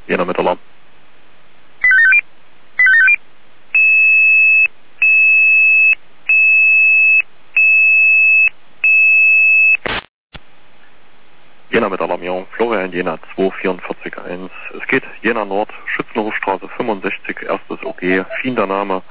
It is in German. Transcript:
Jena mit Alarm. Jena mit Alarmierung, Florian Jena 2441. Es geht Jena Nord, Schützenhofstraße 65, erstes OG, Fiendername.